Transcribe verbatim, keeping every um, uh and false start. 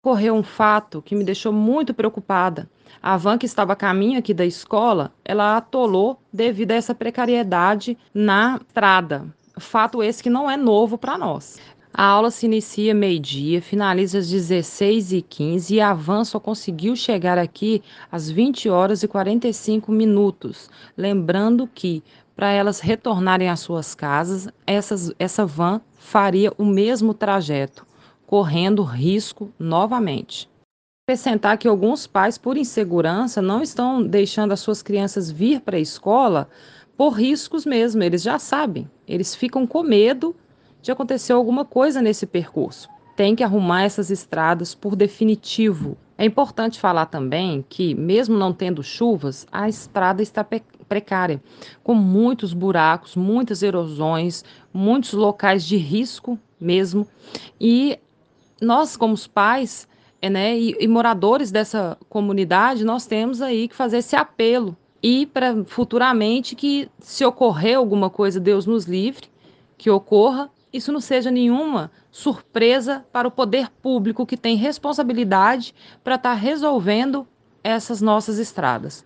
Ocorreu um fato que me deixou muito preocupada. A van que estava a caminho aqui da escola, ela atolou devido a essa precariedade na estrada. Fato esse que não é novo para nós. A aula se inicia meio-dia, finaliza às dezesseis e quinze e a van só conseguiu chegar aqui às vinte horas e quarenta e cinco minutos. Lembrando que, para elas retornarem às suas casas, essas, essa van faria o mesmo trajeto, correndo risco novamente. Acrescentar que alguns pais, por insegurança, não estão deixando as suas crianças vir para a escola por riscos mesmo, eles já sabem, eles ficam com medo de acontecer alguma coisa nesse percurso. Tem que arrumar essas estradas por definitivo. É importante falar também que, mesmo não tendo chuvas, a estrada está pe- precária, com muitos buracos, muitas erosões, muitos locais de risco mesmo. E nós, como os pais, eh, né, e, e moradores dessa comunidade, nós temos aí que fazer esse apelo e para futuramente que, se ocorrer alguma coisa, Deus nos livre, que ocorra, isso não seja nenhuma surpresa para o poder público que tem responsabilidade para estar resolvendo essas nossas estradas.